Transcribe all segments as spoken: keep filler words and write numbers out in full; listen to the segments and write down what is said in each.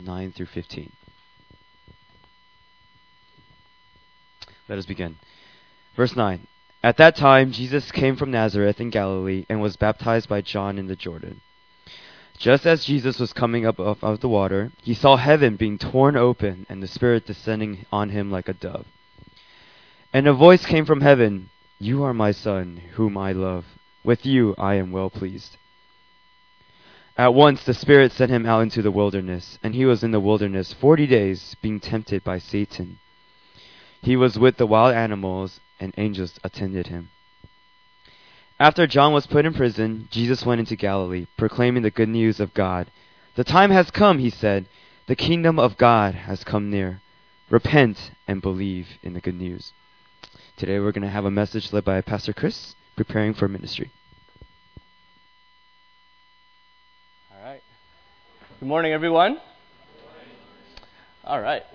nine through fifteen. Let us begin. Verse nine. At that time, Jesus came from Nazareth in Galilee and was baptized by John in the Jordan. Just as Jesus was coming up out of the water, he saw heaven being torn open and the Spirit descending on him like a dove. And a voice came from heaven, "You are my Son, whom I love. With you I am well pleased." At once the Spirit sent him out into the wilderness, and he was in the wilderness forty days, being tempted by Satan. He was with the wild animals, and angels attended him. After John was put in prison, Jesus went into Galilee, proclaiming the good news of God. "The time has come," he said. "The kingdom of God has come near. Repent and believe in the good news." Today we're going to have a message led by Pastor Chris, preparing for ministry. All right. Good morning, everyone. All right.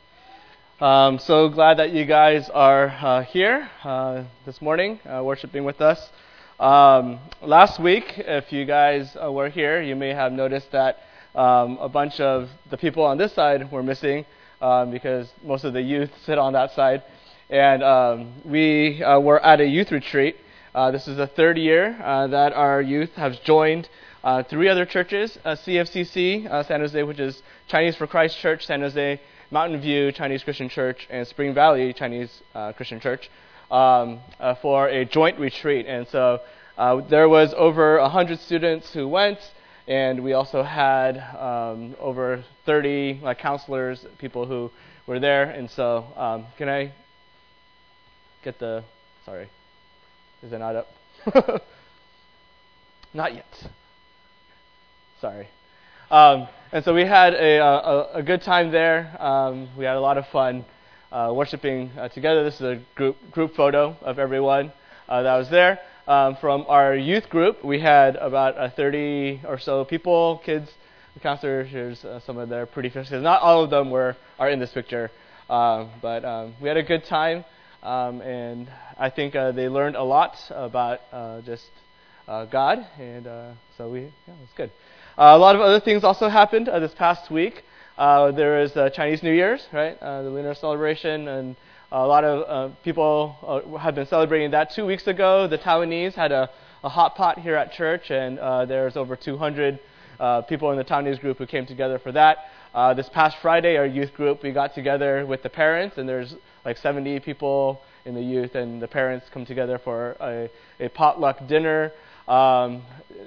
Um, so glad that you guys are uh, here uh, this morning, uh, worshiping with us. Um, last week, if you guys uh, were here, you may have noticed that um, a bunch of the people on this side were missing um, because most of the youth sit on that side. And um, we uh, were at a youth retreat. Uh, this is the third year uh, that our youth has joined uh, three other churches, uh, C F C C, uh, San Jose, which is Chinese for Christ Church, San Jose, Mountain View Chinese Christian Church, and Spring Valley Chinese uh, Christian Church um, uh, for a joint retreat. And so uh, there was over one hundred students who went, and we also had um, over thirty like counselors, people who were there. And so um, can I get the, sorry, is it not up? Not yet. Sorry. Um, and so we had a, a, a good time there. Um, we had a lot of fun uh, worshiping uh, together. This is a group group photo of everyone uh, that was there. Um, from our youth group, we had about uh, thirty or so people, kids, counselors. Here's uh, some of their pretty faces. Not all of them were are in this picture, um, but um, we had a good time, um, and I think uh, they learned a lot about uh, just uh, God, and uh, so we yeah, it was good. Uh, a lot of other things also happened uh, this past week. Uh, there was uh, Chinese New Year's, right? Uh, the lunar celebration, and a lot of uh, people uh, have been celebrating that. Two weeks ago, the Taiwanese had a, a hot pot here at church, and uh, there's over two hundred uh, people in the Taiwanese group who came together for that. Uh, this past Friday, our youth group, we got together with the parents, and there's like seventy people in the youth, and the parents come together for a, a potluck dinner. Um,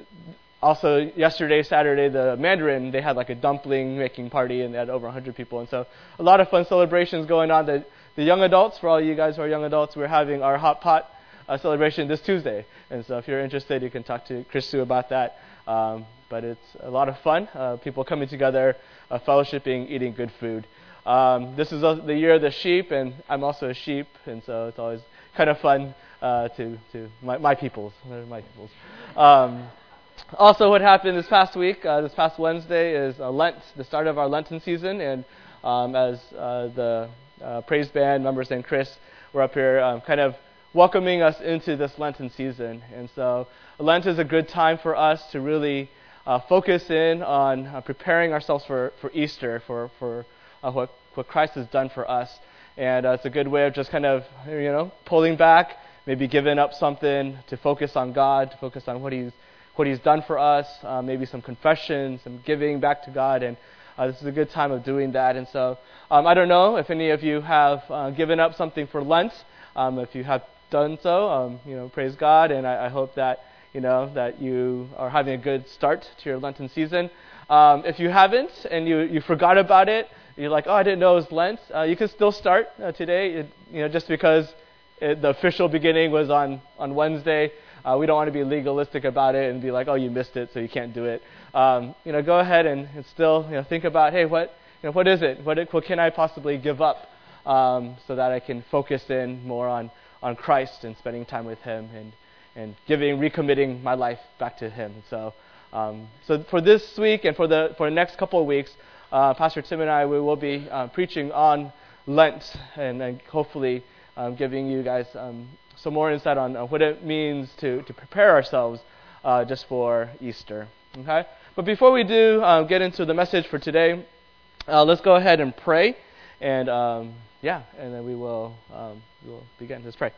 Also, yesterday, Saturday, the Mandarin, they had like a dumpling making party, and they had over one hundred people. And so a lot of fun celebrations going on. The, the young adults, for all you guys who are young adults, we're having our hot pot uh, celebration this Tuesday. And so if you're interested, you can talk to Chris Sue about that. Um, but it's a lot of fun. Uh, people coming together, uh, fellowshipping, eating good food. Um, this is the year of the sheep, and I'm also a sheep. And so it's always kind of fun uh, to, to my, my peoples. They're my peoples. Um, Also, what happened this past week, uh, this past Wednesday, is uh, Lent, the start of our Lenten season. And um, as uh, the uh, praise band members and Chris were up here um, kind of welcoming us into this Lenten season. And so Lent is a good time for us to really uh, focus in on uh, preparing ourselves for, for Easter, for, for uh, what, what Christ has done for us. And uh, it's a good way of just kind of, you know, pulling back, maybe giving up something to focus on God, to focus on what He's what He's done for us, uh, maybe some confession, some giving back to God, and uh, this is a good time of doing that. And so um, I don't know if any of you have uh, given up something for Lent. Um, if you have done so, um, you know, praise God, and I, I hope that you know that you are having a good start to your Lenten season. Um, if you haven't and you, you forgot about it, you're like, oh, I didn't know it was Lent. Uh, you can still start uh, today, it, you know, just because it, the official beginning was on on Wednesday. Uh, we don't want to be legalistic about it and be like, oh, you missed it, so you can't do it. Um, you know, go ahead and, and still, you know, think about, hey, what, you know, what is it? What, what can I possibly give up um, so that I can focus in more on, on Christ and spending time with Him and and giving, recommitting my life back to Him. So, um, so for this week and for the for the next couple of weeks, uh, Pastor Tim and I we will be uh, preaching on Lent and, and hopefully um, giving you guys. Um, Some more insight on uh, what it means to, to prepare ourselves uh, just for Easter. Okay? But before we do uh, get into the message for today, uh, let's go ahead and pray, and um, yeah, and then we will um, we will begin. Let's pray.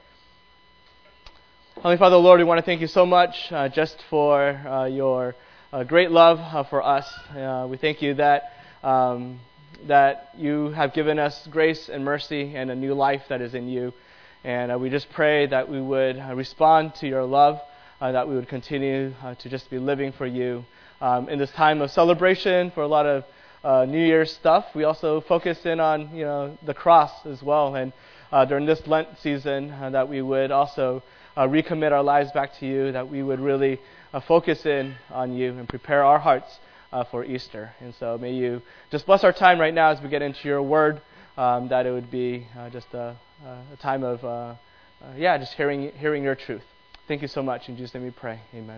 Heavenly Father, Lord, we want to thank you so much uh, just for uh, your uh, great love uh, for us. Uh, we thank you that um, that you have given us grace and mercy and a new life that is in you. And uh, we just pray that we would uh, respond to your love, uh, that we would continue uh, to just be living for you. Um, in this time of celebration for a lot of uh, New Year's stuff, we also focus in on you know the cross as well. And uh, during this Lent season, uh, that we would also uh, recommit our lives back to you, that we would really uh, focus in on you and prepare our hearts uh, for Easter. And so may you just bless our time right now as we get into your word, um, that it would be uh, just a Uh, a time of, uh, uh, yeah, just hearing hearing your truth. Thank you so much. In Jesus' name we pray. Amen.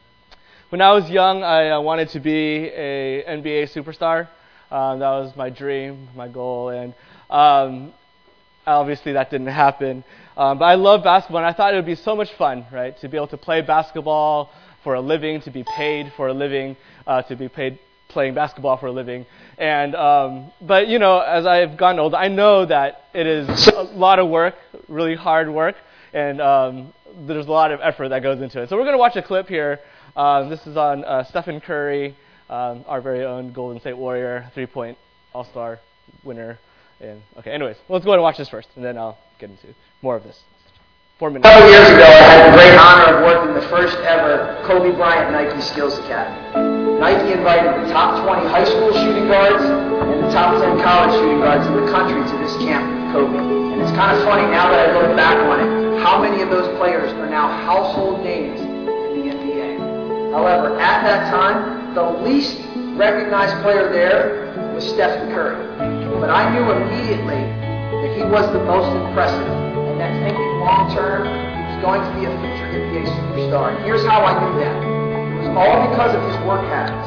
When I was young, I uh, wanted to be a N B A superstar. Uh, that was my dream, my goal, and um, obviously that didn't happen. Um, but I love basketball, and I thought it would be so much fun, right, to be able to play basketball for a living, to be paid for a living, uh, to be paid playing basketball for a living. And um, but you know, as I've gotten older, I know that it is a lot of work, really hard work, and um, there's a lot of effort that goes into it. So we're going to watch a clip here. Uh, this is on uh, Stephen Curry, um, our very own Golden State Warrior, three-point All-Star winner. And okay, anyways, well, let's go ahead and watch this first, and then I'll get into more of this. Four minutes. A couple years ago, I had the great honor of working the first ever Kobe Bryant Nike Skills Academy. Nike invited the top twenty high school shooting guards and the top ten college shooting guards in the country to this camp with Kobe. And it's kind of funny now that I look back on it, how many of those players are now household names in the N B A. However, at that time, the least recognized player there was Stephen Curry. But I knew immediately that he was the most impressive, and that thinking long term, he was going to be a future N B A superstar. And here's how I knew that. It was all because of his work habits.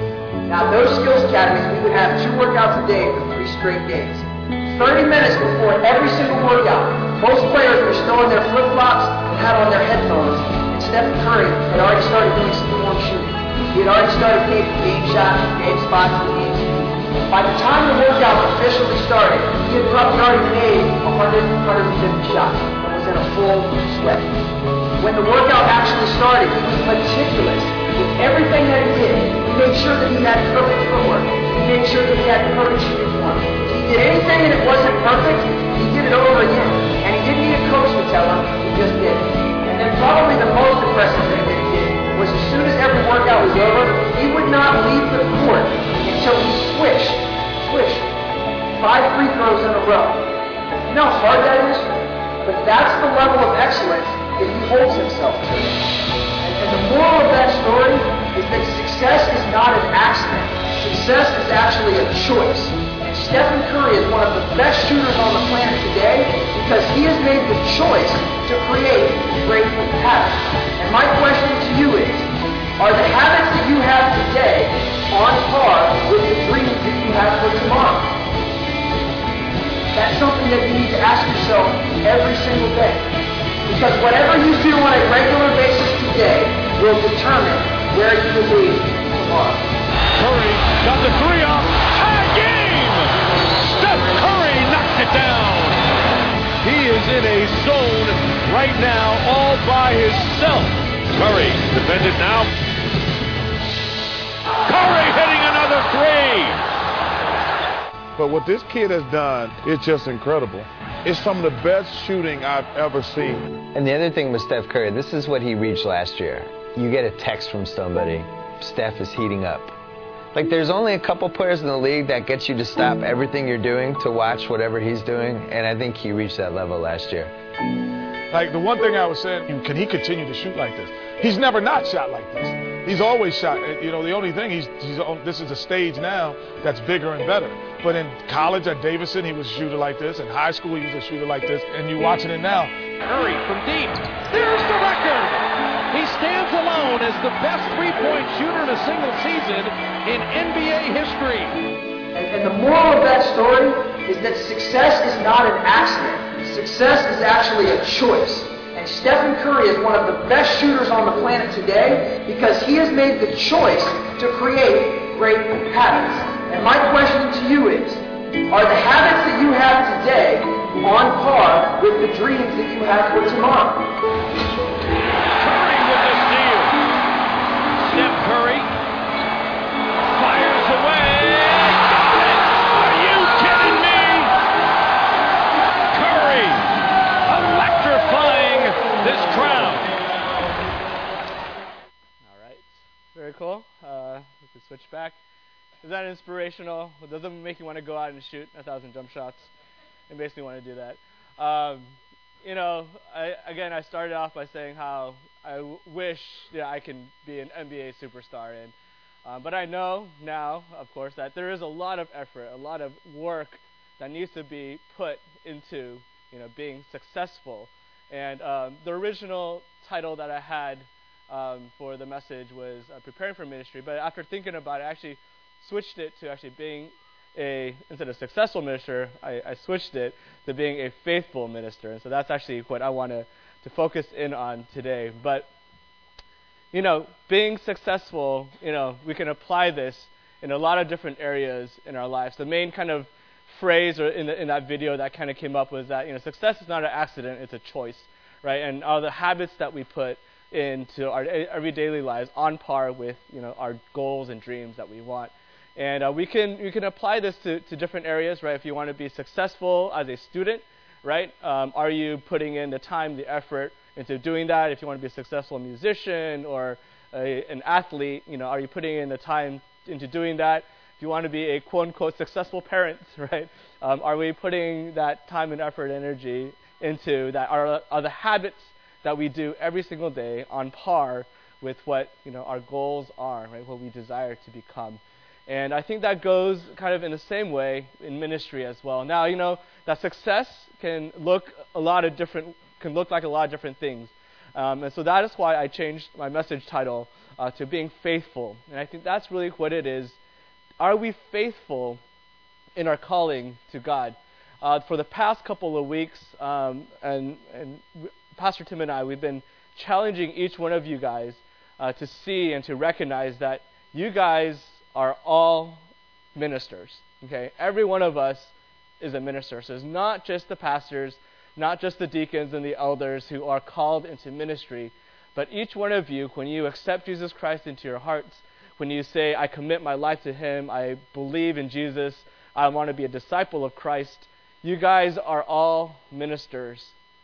Now, those skills academies, we would have two workouts a day for three straight days. thirty minutes before every single workout, most players were still in their flip-flops and had on their headphones. And Stephen Curry had already started doing some form shooting. He had already started taking game shots, game spots, and game speed. By the time the workout officially started, he had probably already made one hundred, one hundred fifty shots and was in a full sweat. When the workout actually started, he was meticulous with everything that he did. He made sure that he had perfect footwork. He made sure that he had perfect shooting form. If he did anything and it wasn't perfect, he did it over again. And he didn't need a coach to tell him, he just did it. And then probably the most impressive thing that he did was as soon as every workout was over, he would not leave the court until he switched, switched, five free throws in a row. You know how hard that is? But that's the level of excellence that he holds himself to. And, and the moral of that story is that success is not an accident. Success is actually a choice. And Stephen Curry is one of the best shooters on the planet today because he has made the choice to create great habits. And my question to you is, are the habits that you have today on par with the dreams that you have for tomorrow? That's something that you need to ask yourself every single day. Because whatever you do on a regular basis today will determine where you will be tomorrow. Curry got the three off. Tie game! Steph Curry knocked it down. He is in a zone right now all by himself. Curry defended now. Curry hitting another three. But what this kid has done is just incredible. It's some of the best shooting I've ever seen. And the other thing with Steph Curry, this is what he reached last year. You get a text from somebody, Steph is heating up. Like, there's only a couple players in the league that gets you to stop everything you're doing to watch whatever he's doing, and I think he reached that level last year. Like, the one thing I was saying, can he continue to shoot like this? He's never not shot like this. He's always shot. You know, the only thing, he's, he's on, this is a stage now that's bigger and better. But in college at Davidson, he was a shooter like this. In high school, he was a shooter like this. And you're watching it now. Curry from deep. There's the record. He stands alone as the best three-point shooter in a single season in N B A history. And, and the moral of that story is that success is not an accident. Success is actually a choice. And Stephen Curry is one of the best shooters on the planet today because he has made the choice to create great habits. And my question to you you is, are the habits that you have today on par with the dreams that you have for tomorrow? Curry with the steal. Steph Curry fires away. Got it! Are you kidding me? Curry electrifying this crowd. All right. Very cool. Uh, we can switch back. Is that inspirational? It doesn't make you want to go out and shoot a thousand jump shots. It makes me want to do that. Um, you know, I, again, I started off by saying how I w- wish yeah, I can be an N B A superstar. And, um, but I know now, of course, that there is a lot of effort, a lot of work that needs to be put into, you know, being successful. And um, the original title that I had um, for the message was uh, Preparing for Ministry. But after thinking about it, I actually switched it to actually being a, instead of successful minister, I, I switched it to being a faithful minister. And so that's actually what I want to, to focus in on today. But, you know, being successful, you know, we can apply this in a lot of different areas in our lives. The main kind of phrase or in, the, in that video that kind of came up was that, you know, success is not an accident, it's a choice, right? And all the habits that we put into our everyday lives on par with, you know, our goals and dreams that we want. And uh, we can we can apply this to, to different areas, right? If you want to be successful as a student, right? Um, are you putting in the time, the effort into doing that? If you want to be a successful musician or a, an athlete, you know, are you putting in the time into doing that? If you want to be a quote-unquote successful parent, right? Um, are we putting that time and effort, energy into that? Are, are the habits that we do every single day on par with what, you know, our goals are, right? What we desire to become. And I think that goes kind of in the same way in ministry as well. Now, you know, that success can look a lot of different, can look like a lot of different things. Um, and so that is why I changed my message title uh, to being faithful. And I think that's really what it is. Are we faithful in our calling to God? Uh, for the past couple of weeks, um, and, and Pastor Tim and I, we've been challenging each one of you guys uh, to see and to recognize that you guys are all ministers, okay? Every one of us is a minister. So it's not just the pastors, not just the deacons and the elders who are called into ministry, but each one of you, when you accept Jesus Christ into your hearts, when you say, I commit my life to Him, I believe in Jesus, I want to be a disciple of Christ, you guys are all ministers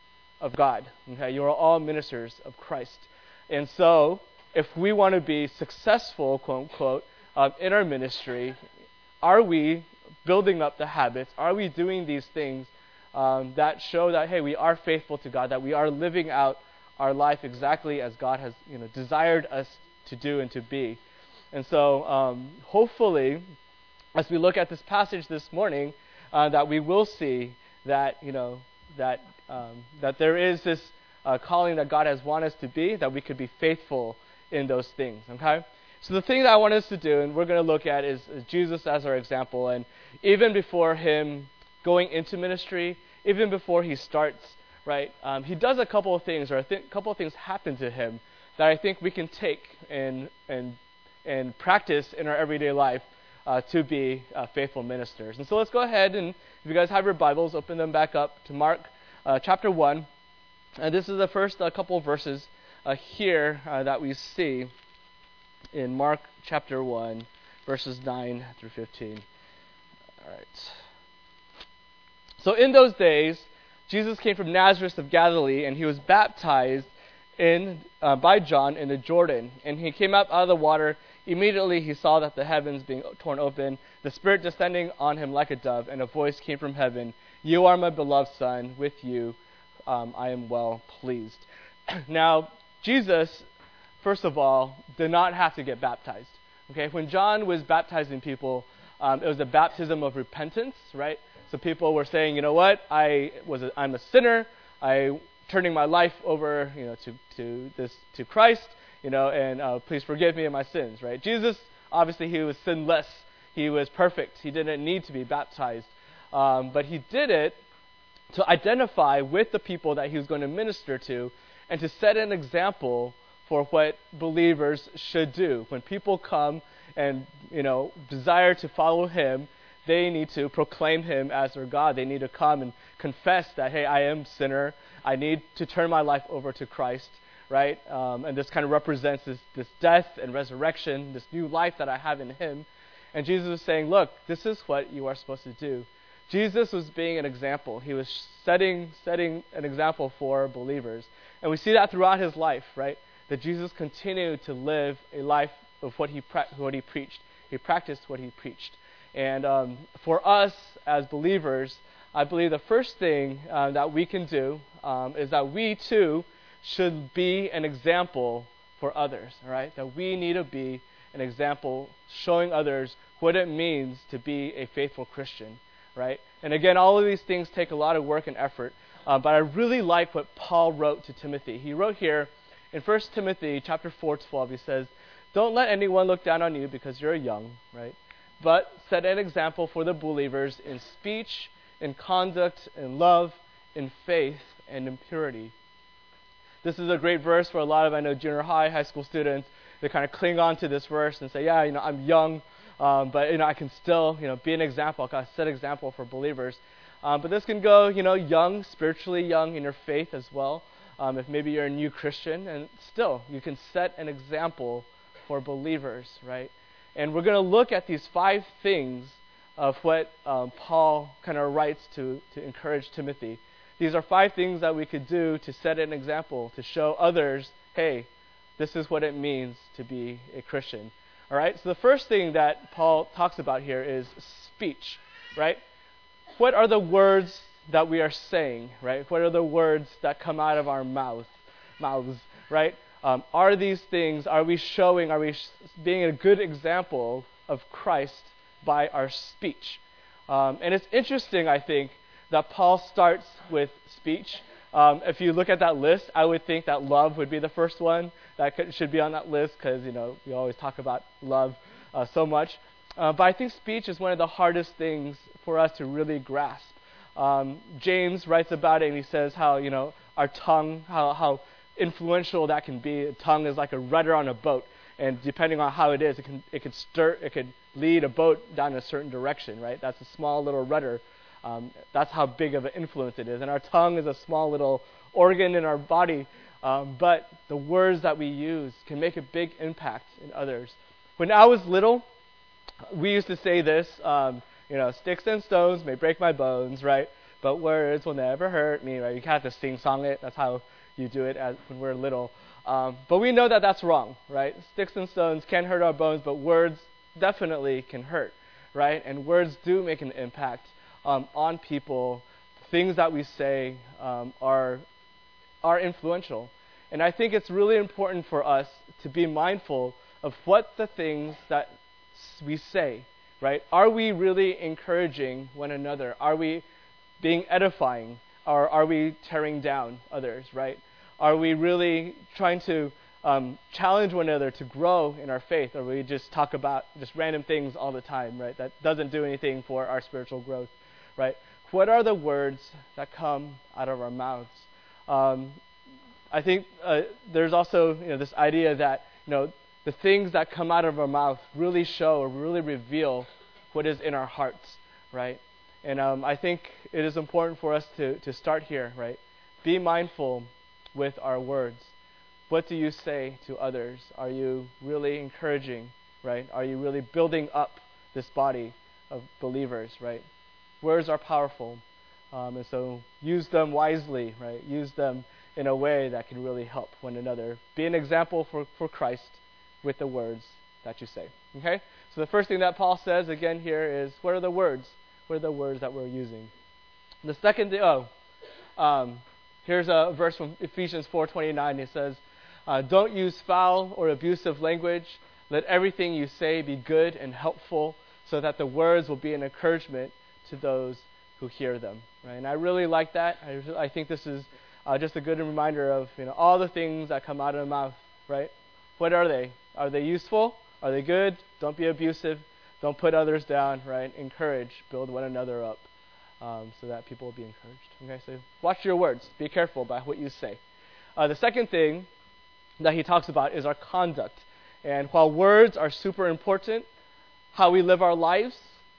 of God, okay? You are all ministers of Christ. And so, if we want to be successful, quote unquote, Um, in our ministry, are we building up the habits? Are we doing these things um, that show that, hey, we are faithful to God, that we are living out our life exactly as God has, you know, desired us to do and to be? And so, um, hopefully, as we look at this passage this morning, uh, that we will see that, you know, that um, that there is this uh, calling that God has wanted us to be, that we could be faithful in those things. Okay. So the thing that I want us to do, and we're going to look at, is, is Jesus as our example. And even before him going into ministry, even before he starts, right, um, he does a couple of things, or a th- couple of things happen to him that I think we can take and and and practice in our everyday life uh, to be uh, faithful ministers. And so let's go ahead, and if you guys have your Bibles, open them back up to Mark uh, chapter one. And this is the first uh, couple of verses uh, here uh, that we see in Mark chapter one, verses nine through fifteen. All right. So in those days, Jesus came from Nazareth of Galilee, and he was baptized in uh, by John in the Jordan. And he came up out of the water. Immediately he saw that the heavens being torn open, the Spirit descending on him like a dove, and a voice came from heaven, "You are my beloved Son, with you um, I am well pleased." Now, Jesus, first of all, did not have to get baptized. Okay, when John was baptizing people, um, it was a baptism of repentance, right? So people were saying, you know what, I was a, I'm a sinner. I turning my life over, you know, to to this to Christ, you know, and uh, please forgive me of my sins, right? Jesus, obviously, he was sinless. He was perfect. He didn't need to be baptized, um, but he did it to identify with the people that he was going to minister to, and to set an example for what believers should do. When people come and, you know, desire to follow him, they need to proclaim him as their God. They need to come and confess that, hey, I am a sinner. I need to turn my life over to Christ, right? Um, and this kind of represents this, this death and resurrection, this new life that I have in him. And Jesus was saying, look, this is what you are supposed to do. Jesus was being an example. He was setting setting an example for believers. And we see that throughout his life, right? That Jesus continued to live a life of what he pra- what he preached. He practiced what he preached. And um, for us as believers, I believe the first thing uh, that we can do um, is that we too should be an example for others, all right? That we need to be an example showing others what it means to be a faithful Christian, right? And again, all of these things take a lot of work and effort, uh, but I really like what Paul wrote to Timothy. He wrote here in First Timothy chapter four, twelve, he says, don't let anyone look down on you because you're young, right? But set an example for the believers in speech, in conduct, in love, in faith, and in purity. This is a great verse for a lot of, I know, junior high, high school students. They kind of cling on to this verse and say, yeah, you know, I'm young, um, but, you know, I can still, you know, be an example. I can set an example for believers. Um, but this can go, you know, young, spiritually young in your faith as well. Um, if maybe you're a new Christian, and still, you can set an example for believers, right? And we're going to look at these five things of what um, Paul kind of writes to, to encourage Timothy. These are five things that we could do to set an example, to show others, hey, this is what it means to be a Christian. All right, so the first thing that Paul talks about here is speech, right? What are the words that we are saying, right? What are the words that come out of our mouth, mouths, right? Um, are these things, are we showing, are we sh- being a good example of Christ by our speech? Um, and it's interesting, I think, that Paul starts with speech. Um, if you look at that list, I would think that love would be the first one that could, should be on that list because, you know, we always talk about love uh, so much. Uh, but I think speech is one of the hardest things for us to really grasp. Um, James writes about it and he says how, you know, our tongue, how, how influential that can be. A tongue is like a rudder on a boat, and depending on how it is, it can it could stir, it could lead a boat down a certain direction, right? That's a small little rudder. Um, that's how big of an influence it is. And our tongue is a small little organ in our body, um, but the words that we use can make a big impact in others. When I was little, we used to say this, um, you know, sticks and stones may break my bones, right? But words will never hurt me, right? You have to sing song it. That's how you do it as when we're little. Um, but we know that that's wrong, right? Sticks and stones can hurt our bones, but words definitely can hurt, right? And words do make an impact um, on people. Things that we say um, are are influential. And I think it's really important for us to be mindful of what the things that we say, right? Are we really encouraging one another? Are we being edifying? Or are we tearing down others, right? Are we really trying to um, challenge one another to grow in our faith? Or we just talk about just random things all the time, right? That doesn't do anything for our spiritual growth, right? What are the words that come out of our mouths? Um, I think uh, there's also, you know, this idea that, you know, the things that come out of our mouth really show or really reveal what is in our hearts, right? And um, I think it is important for us to, to start here, right? Be mindful with our words. What do you say to others? Are you really encouraging, right? Are you really building up this body of believers, right? Words are powerful, um, and so use them wisely, right? Use them in a way that can really help one another. Be an example for, for Christ with the words that you say, okay? So the first thing that Paul says, again, here is, what are the words? What are the words that we're using? The second thing, oh, um, here's a verse from Ephesians four twenty-nine. It says, uh, don't use foul or abusive language. Let everything you say be good and helpful so that the words will be an encouragement to those who hear them. Right? And I really like that. I, I think this is uh, just a good reminder of, you know, all the things that come out of the mouth, right? What are they? Are they useful? Are they good? Don't be abusive. Don't put others down, right? Encourage, build one another up um, so that people will be encouraged. Okay, so watch your words. Be careful about what you say. Uh, the second thing that he talks about is our conduct. And while words are super important, how we live our lives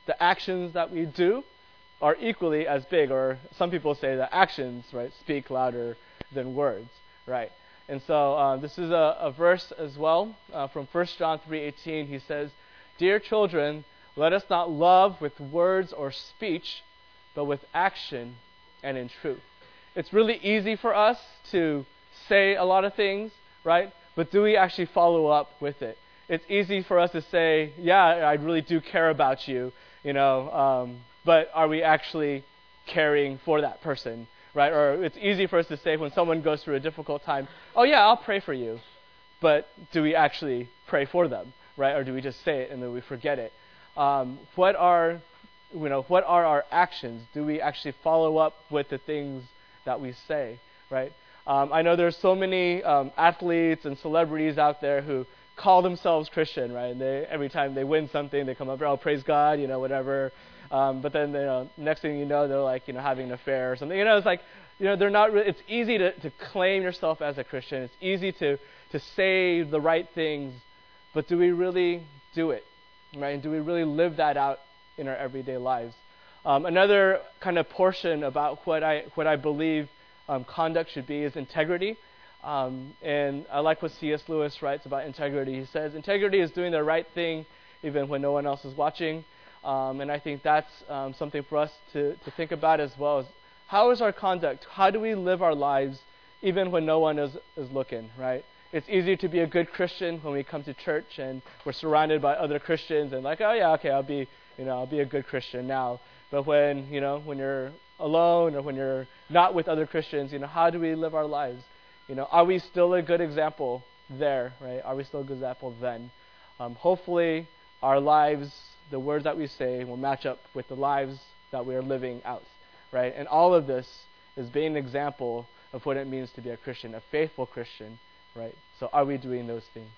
the actions that we do are equally as big, or some people say that actions, right, speak louder than words, right? And so uh, this is a, a verse as well uh, from First John three eighteen. He says, "Dear children, let us not love with words or speech, but with action and in truth." It's really easy for us to say a lot of things, right? But do we actually follow up with it? It's easy for us to say, yeah, I really do care about you, you know, um, but are we actually caring for that person, right? Or it's easy for us to say when someone goes through a difficult time, oh yeah, I'll pray for you. But do we actually pray for them, right? Or do we just say it and then we forget it? Um, what are, you know, what are our actions? Do we actually follow up with the things that we say, right? Um, I know there's so many um, athletes and celebrities out there who call themselves Christian, right? And they, every time they win something, they come up, oh, praise God, you know, whatever. Um, but then, you know, next thing you know, they're like, you know, having an affair or something. You know, it's like, you know, they're not. Re- it's easy to, to claim yourself as a Christian. It's easy to to say the right things, but do we really do it, right? And do we really live that out in our everyday lives? Um, another kind of portion about what I what I believe um, conduct should be is integrity. Um, and I like what C S Lewis writes about integrity. He says, integrity is doing the right thing even when no one else is watching. Um, and I think that's um, something for us to, to think about as well. As how is our conduct? How do we live our lives even when no one is, is looking, right? It's easy to be a good Christian when we come to church and we're surrounded by other Christians and like, oh yeah, okay, I'll be, you know, I'll be a good Christian now. But when, you know, when you're alone or when you're not with other Christians, you know, how do we live our lives? You know, are we still a good example there, right? Are we still a good example then? Um, hopefully, our lives, the words that we say, will match up with the lives that we are living out, right? And all of this is being an example of what it means to be a Christian, a faithful Christian, right? So are we doing those things?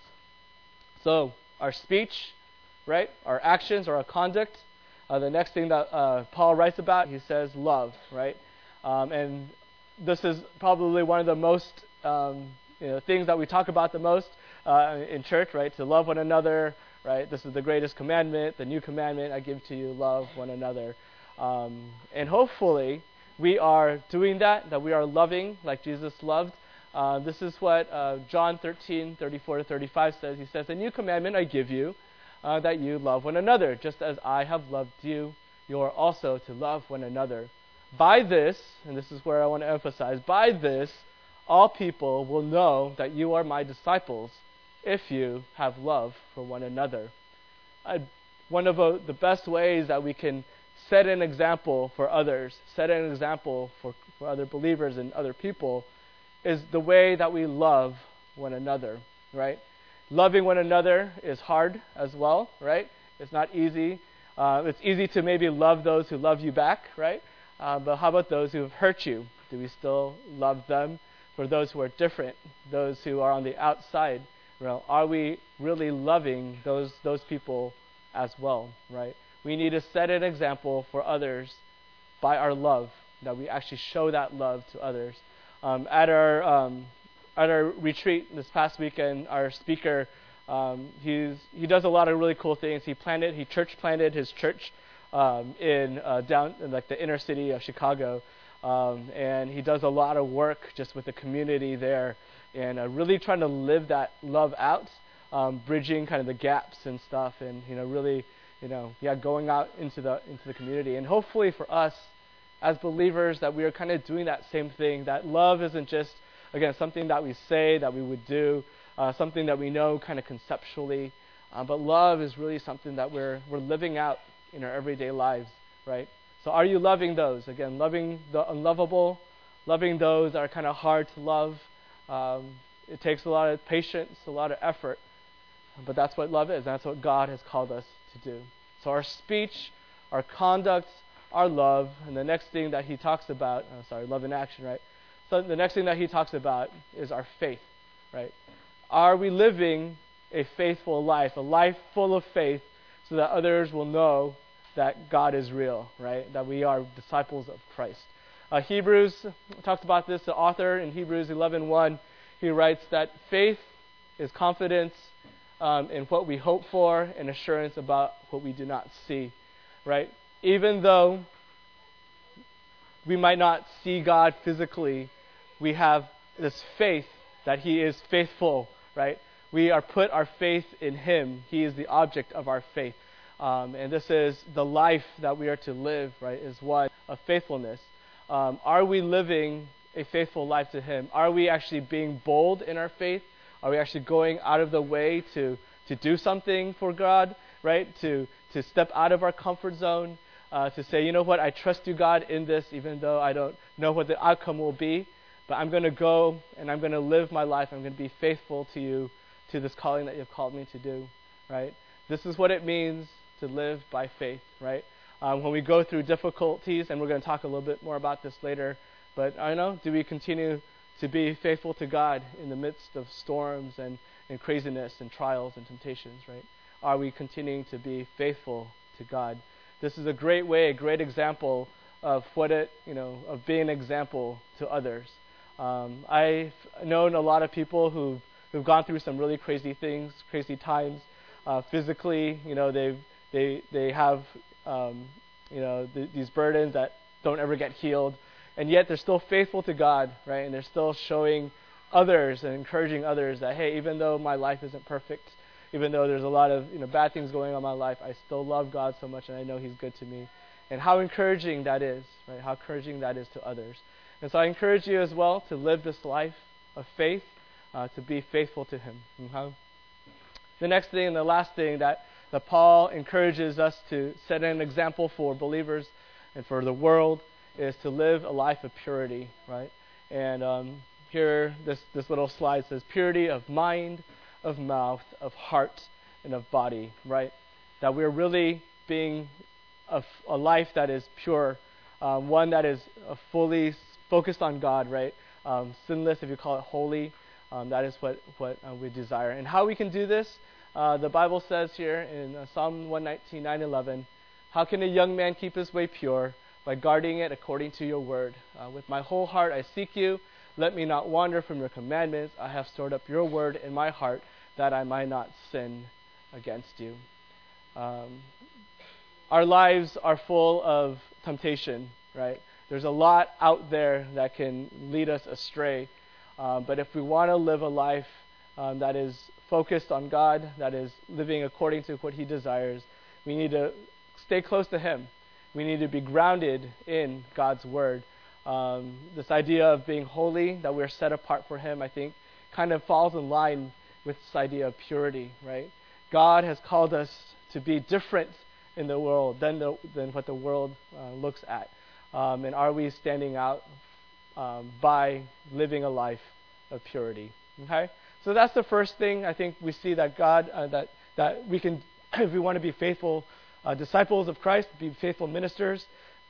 So our speech, right? Our actions or our conduct. Uh, the next thing that uh, Paul writes about, he says love, right? Um, and this is probably one of the most um, you know, things that we talk about the most uh, in church, right? To love one another, right? This is the greatest commandment, the new commandment I give to you, love one another. Um, and hopefully we are doing that, that we are loving like Jesus loved. Uh, this is what uh, John thirteen, thirty-four to thirty-five says. He says, "A new commandment I give you, uh, that you love one another, just as I have loved you, you are also to love one another. By this," and this is where I want to emphasize, "by this, all people will know that you are my disciples, if you have love for one another." I, one of uh, the best ways that we can set an example for others, set an example for, for other believers and other people, is the way that we love one another, right? Loving one another is hard as well, right? It's not easy. Uh, it's easy to maybe love those who love you back, right? Uh, but how about those who have hurt you? Do we still love them? For those who are different, those who are on the outside, well, are we really loving those those people as well, right? We need to set an example for others by our love, that we actually show that love to others. Um, at our um, at our retreat this past weekend, our speaker, um, he's he does a lot of really cool things. He planted, he church planted his church um, in uh, down in like the inner city of Chicago. Um, and he does a lot of work just with the community there and uh, really trying to live that love out, um, bridging kind of the gaps and stuff, and you know really you know yeah going out into the into the community. And hopefully for us as believers that we are kind of doing that same thing, that love isn't just again something that we say that we would do, uh, something that we know kind of conceptually, uh, but love is really something that we're we're living out in our everyday lives, right? So are you loving those? Again, loving the unlovable, loving those that are kind of hard to love. Um, it takes a lot of patience, a lot of effort, but that's what love is. That's what God has called us to do. So our speech, our conduct, our love, and the next thing that he talks about, oh, sorry, love in action, right? So the next thing that he talks about is our faith, right? Are we living a faithful life, a life full of faith, so that others will know that God is real, right? That we are disciples of Christ. Uh, Hebrews talks about this. The author in Hebrews eleven one, he writes that faith is confidence um, in what we hope for and assurance about what we do not see, right? Even though we might not see God physically, we have this faith that He is faithful, right? We are put our faith in Him. He is the object of our faith. Um, and this is the life that we are to live, right, is one of faithfulness. Um, are we living a faithful life to Him? Are we actually being bold in our faith? Are we actually going out of the way to, to do something for God, right? To, to step out of our comfort zone, uh, to say, you know what, I trust you, God, in this, even though I don't know what the outcome will be. But I'm going to go and I'm going to live my life. I'm going to be faithful to you, to this calling that you've called me to do, right? This is what it means to live by faith, right? Um, when we go through difficulties, and we're going to talk a little bit more about this later, but I know, do we continue to be faithful to God in the midst of storms and, and craziness and trials and temptations, right? Are we continuing to be faithful to God? This is a great way, a great example of what it, you know, of being an example to others. Um, I've known a lot of people who've, who've gone through some really crazy things, crazy times, uh, physically, you know, they've They they have um, you know th- these burdens that don't ever get healed, and yet they're still faithful to God, right? And they're still showing others and encouraging others that, hey, even though my life isn't perfect, even though there's a lot of you know bad things going on in my life, I still love God so much, and I know He's good to me. And how encouraging that is, right? How encouraging that is to others. And so I encourage you as well to live this life of faith, uh, to be faithful to Him. Okay? The next thing and the last thing that that Paul encourages us to set an example for believers and for the world is to live a life of purity, right? And um, here, this, this little slide says purity of mind, of mouth, of heart, and of body, right? That we're really being a, a life that is pure, um, one that is uh, fully focused on God, right? Um, sinless, if you call it holy, um, that is what, what uh, we desire. And how we can do this? Uh, the Bible says here in uh, Psalm one nineteen, nine eleven, how can a young man keep his way pure? By guarding it according to your word. Uh, with my whole heart I seek you. Let me not wander from your commandments. I have stored up your word in my heart that I might not sin against you. Um, our lives are full of temptation, right? There's a lot out there that can lead us astray. Uh, but if we want to live a life um, that is focused on God, that is living according to what He desires, we need to stay close to Him. We need to be grounded in God's Word. Um, this idea of being holy, that we're set apart for Him, I think kind of falls in line with this idea of purity, right? God has called us to be different in the world than, the, than what the world uh, looks at. Um, and are we standing out um, by living a life of purity? Okay? So that's the first thing I think we see that God, uh, that, that we can, if we want to be faithful uh, disciples of Christ, be faithful ministers,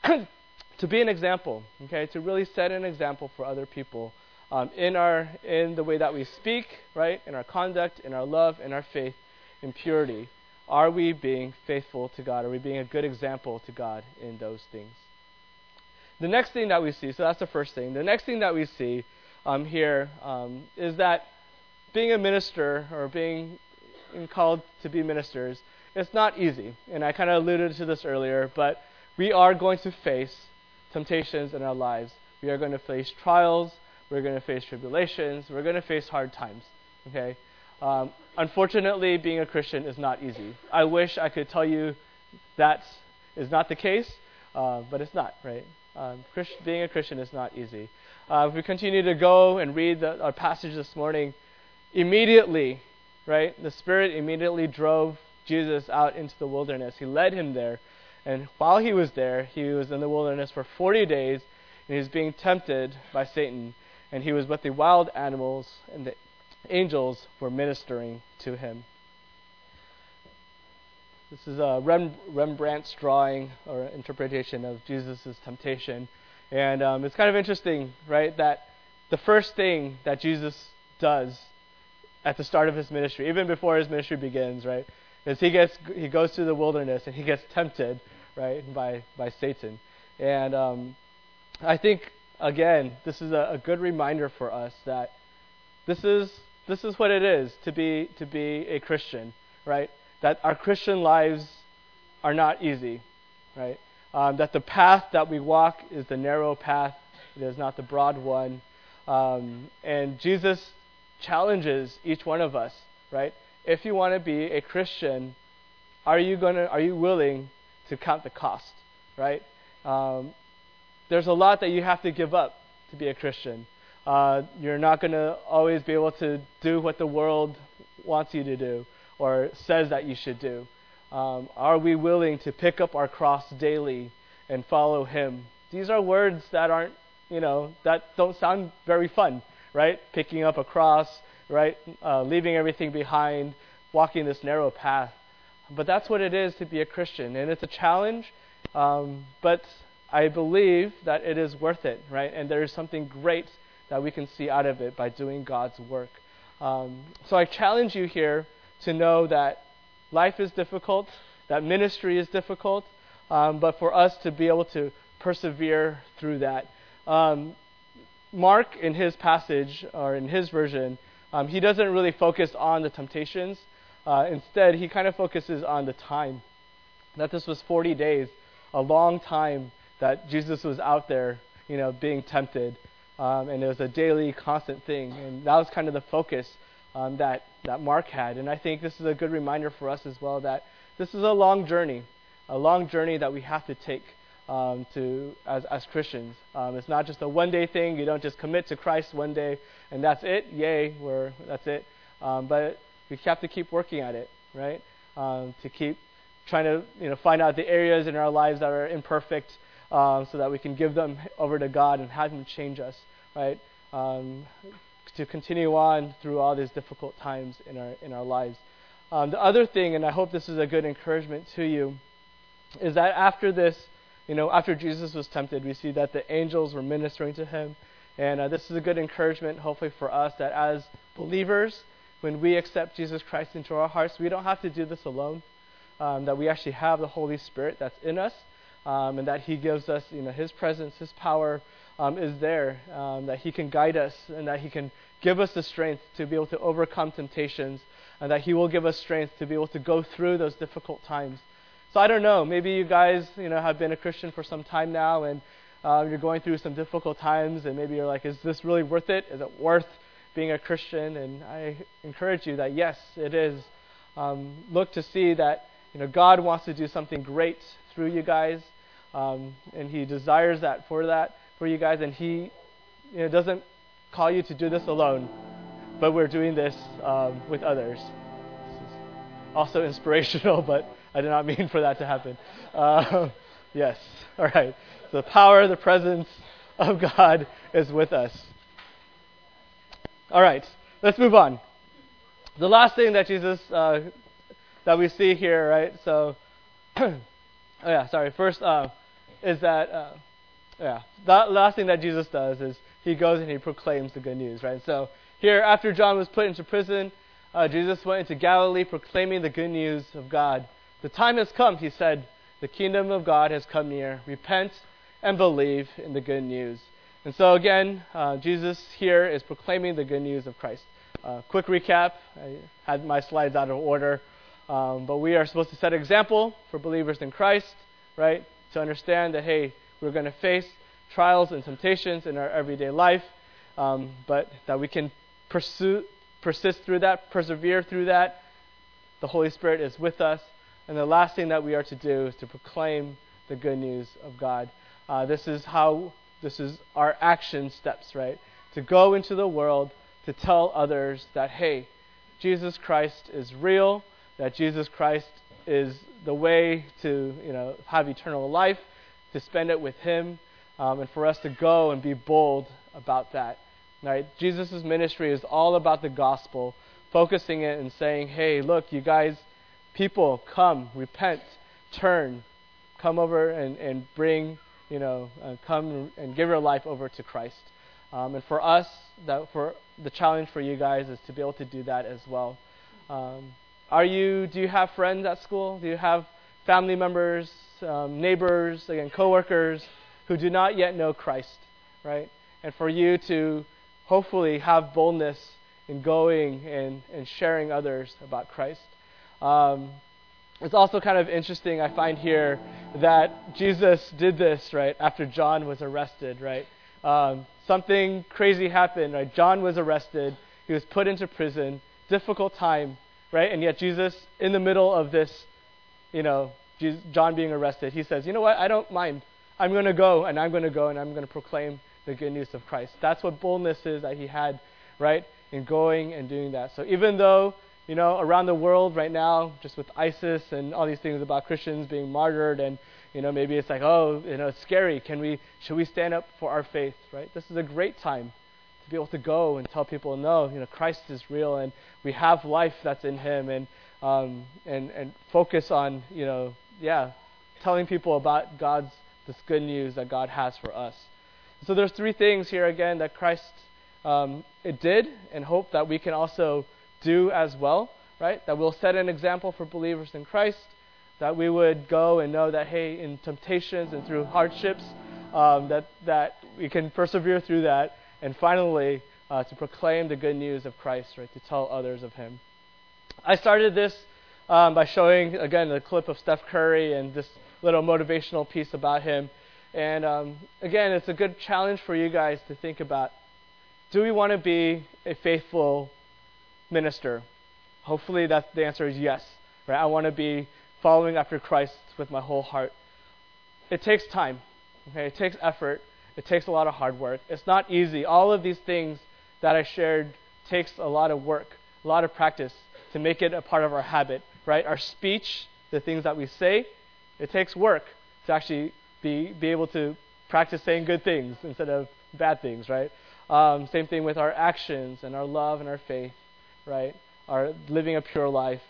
to be an example, okay? To really set an example for other people um, in our in the way that we speak, right? In our conduct, in our love, in our faith, in purity. Are we being faithful to God? Are we being a good example to God in those things? The next thing that we see, so that's the first thing. The next thing that we see um, here um, is that being a minister or being called to be ministers, it's not easy. And I kind of alluded to this earlier, but we are going to face temptations in our lives. We are going to face trials. We're going to face tribulations. We're going to face hard times. Okay. Um, unfortunately, being a Christian is not easy. I wish I could tell you that is not the case, uh, but it's not, right? Um, Christ, being a Christian is not easy. Uh, if we continue to go and read the, our passage this morning, immediately, right, the Spirit immediately drove Jesus out into the wilderness. He led him there. And while he was there, he was in the wilderness for forty days, and he was being tempted by Satan. And he was with the wild animals, and the angels were ministering to him. This is a Rem- Rembrandt's drawing or interpretation of Jesus' temptation. And um, it's kind of interesting, right, that the first thing that Jesus does at the start of his ministry, even before his ministry begins, right, is he gets he goes to the wilderness and he gets tempted, right, by by Satan. And um, I think, again, this is a, a good reminder for us that this is this is what it is to be to be a Christian, right? That our Christian lives are not easy, right? Um, that the path that we walk is the narrow path. It is not the broad one. Um, and Jesus challenges each one of us, right? If you want to be a Christian, are you gonna? Are you willing to count the cost, right? Um, there's a lot that you have to give up to be a Christian. Uh, you're not going to always be able to do what the world wants you to do or says that you should do. Um, are we willing to pick up our cross daily and follow Him? These are words that aren't, you know, that don't sound very fun, right? Picking up a cross, right? Uh, leaving everything behind, walking this narrow path. But that's what it is to be a Christian, and it's a challenge. Um, but I believe that it is worth it, right? And there is something great that we can see out of it by doing God's work. Um, so I challenge you here to know that life is difficult, that ministry is difficult, um, but for us to be able to persevere through that. Um, Mark, in his passage, or in his version, um, he doesn't really focus on the temptations. Uh, instead, he kind of focuses on the time. That this was forty days, a long time that Jesus was out there, you know, being tempted. Um, and it was a daily, constant thing. And that was kind of the focus um, that, that Mark had. And I think this is a good reminder for us as well that this is a long journey, a long journey that we have to take um, to as, as Christians. Um, it's not just a one-day thing. You don't just commit to Christ one day and that's it. Yay, we're, that's it. Um, but we have to keep working at it, right? Um, to keep trying to, you know, find out the areas in our lives that are imperfect, um, so that we can give them over to God and have Him change us, right? Um, to continue on through all these difficult times in our in our lives. Um, the other thing, and I hope this is a good encouragement to you, is that after this, you know, after Jesus was tempted, we see that the angels were ministering to Him, and uh, this is a good encouragement, hopefully for us, that as believers, when we accept Jesus Christ into our hearts, we don't have to do this alone. Um, that we actually have the Holy Spirit that's in us, um, and that He gives us, you know, His presence, His power um, is there, um, that He can guide us, and that He can give us the strength to be able to overcome temptations, and that He will give us strength to be able to go through those difficult times. So I don't know, maybe you guys, you know, have been a Christian for some time now, and uh, you're going through some difficult times, and maybe you're like, is this really worth it? Is it worth being a Christian? And I encourage you that yes, it is. Um, look to see that, you know, God wants to do something great through you guys, um, and He desires that for that for you guys, and He, you know, doesn't call you to do this alone, but we're doing this um, with others. This is also inspirational, but I did not mean for that to happen. Uh, yes, all right. The power, the presence of God is with us. All right, let's move on. The last thing that Jesus uh, that we see here, right? So, oh yeah, sorry. First uh, is that, uh, yeah, the last thing that Jesus does is He goes and He proclaims the good news, right? So here, after John was put into prison, uh, Jesus went into Galilee proclaiming the good news of God. The time has come, He said. The kingdom of God has come near. Repent and believe in the good news. And so again, uh, Jesus here is proclaiming the good news of Christ. Uh, quick recap. I had my slides out of order. Um, but we are supposed to set an example for believers in Christ, right? To understand that, hey, we're going to face trials and temptations in our everyday life, um, but that we can pursue, persist through that, persevere through that. The Holy Spirit is with us. And the last thing that we are to do is to proclaim the good news of God. Uh, this is how, this is our action steps, right? To go into the world, to tell others that, hey, Jesus Christ is real, that Jesus Christ is the way to, you know, have eternal life, to spend it with Him, um, and for us to go and be bold about that. Right? Jesus' ministry is all about the gospel, focusing it and saying, hey, look, you guys, people, come, repent, turn, come over and, and bring, you know, uh, come and give your life over to Christ. Um, and for us, that for the challenge for you guys is to be able to do that as well. Um, Are you? Do you have friends at school? Do you have family members, um, neighbors, again, coworkers who do not yet know Christ, right? And for you to hopefully have boldness in going and, and sharing others about Christ. Um, it's also kind of interesting, I find here, that Jesus did this, right, after John was arrested, right? Um, something crazy happened, right? John was arrested. He was put into prison. Difficult time, right? And yet Jesus, in the middle of this, you know, Jesus, John being arrested, he says, you know what? I don't mind. I'm going to go, and I'm going to go, and I'm going to proclaim the good news of Christ. That's what boldness is that he had, right, in going and doing that. So even though, you know, around the world right now, just with ISIS and all these things about Christians being martyred, and, you know, maybe it's like, oh, you know, it's scary. Can we, should we stand up for our faith, right? This is a great time to be able to go and tell people, no, you know, Christ is real, and we have life that's in him, and um, and and focus on, you know, yeah, telling people about God's, this good news that God has for us. So there's three things here again that Christ um, it did, and hope that we can also do as well, right? That we'll set an example for believers in Christ, that we would go and know that, hey, in temptations and through hardships, um, that that we can persevere through that, and finally uh, to proclaim the good news of Christ, right? To tell others of him. I started this um, by showing again the clip of Steph Curry and this little motivational piece about him, and um, again, it's a good challenge for you guys to think about. Do we want to be a faithful minister? Hopefully that the answer is yes, right? I want to be following after Christ with my whole heart. It takes time, okay? It takes effort. It takes a lot of hard work. It's not easy. All of these things that I shared takes a lot of work, a lot of practice to make it a part of our habit, right? Our speech, the things that we say, it takes work to actually be be able to practice saying good things instead of bad things, right? Um, same thing with our actions and our love and our faith, right? Our living a pure life,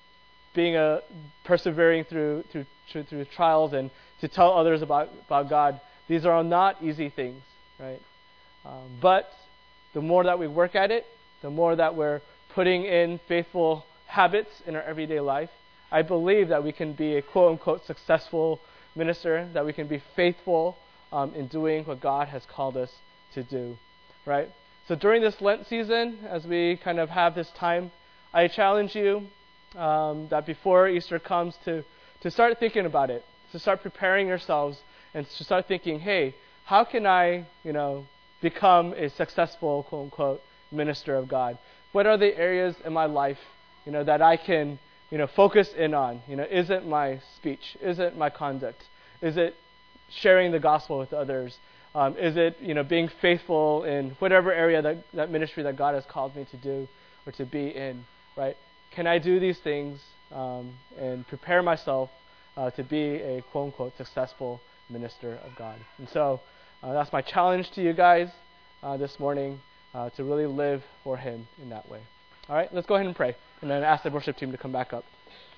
being a persevering through through through, through trials, and to tell others about, about God. These are not easy things, right? Um, but the more that we work at it, the more that we're putting in faithful habits in our everyday life, I believe that we can be a quote-unquote successful minister, that we can be faithful um, in doing what God has called us to do, right? So during this Lent season, as we kind of have this time, I challenge you um, that before Easter comes to, to start thinking about it, to start preparing yourselves, and to start thinking, hey, how can I, you know, become a successful, quote-unquote, minister of God? What are the areas in my life, you know, that I can, you know, focus in on? You know, is it my speech? Is it my conduct? Is it sharing the gospel with others? Um, is it, you know, being faithful in whatever area that, that ministry that God has called me to do or to be in, right? Can I do these things um, and prepare myself uh, to be a quote-unquote successful minister of God? And so uh, that's my challenge to you guys uh, this morning, uh, to really live for him in that way. All right, let's go ahead and pray, and then ask the worship team to come back up.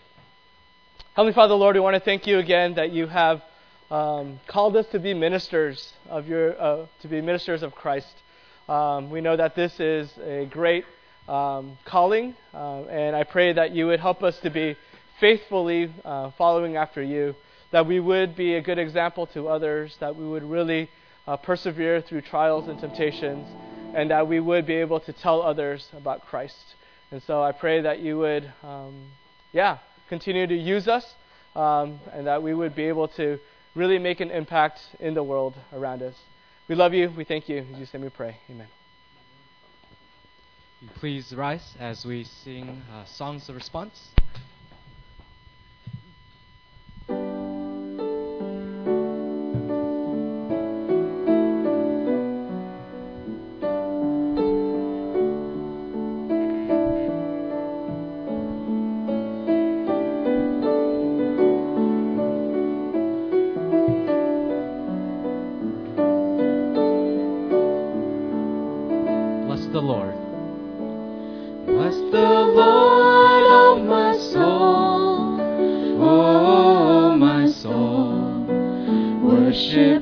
Heavenly Father, Lord, we want to thank you again that you have um, called us to be ministers of your, uh, to be ministers of Christ. Um, we know that this is a great um, calling, uh, and I pray that you would help us to be faithfully uh, following after you, that we would be a good example to others, that we would really uh, persevere through trials and temptations, and that we would be able to tell others about Christ. And so I pray that you would, um, yeah, continue to use us, um, and that we would be able to really make an impact in the world around us. We love you. We thank you. In Jesus' name we pray. Amen. Please rise as we sing uh, songs of response. Worship